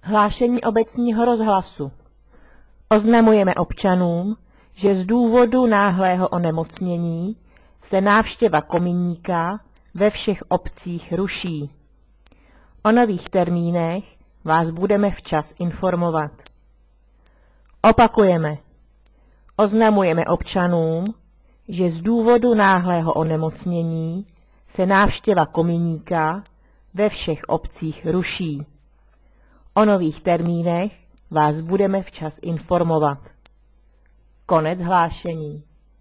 Hlášení obecního rozhlasu. Oznamujeme občanům, že z důvodu náhlého onemocnění se návštěva kominíka ve všech obcích ruší. O nových termínech vás budeme včas informovat. Opakujeme. Oznamujeme občanům, že z důvodu náhlého onemocnění se návštěva kominíka ve všech obcích ruší. O nových termínech vás budeme včas informovat. Konec hlášení.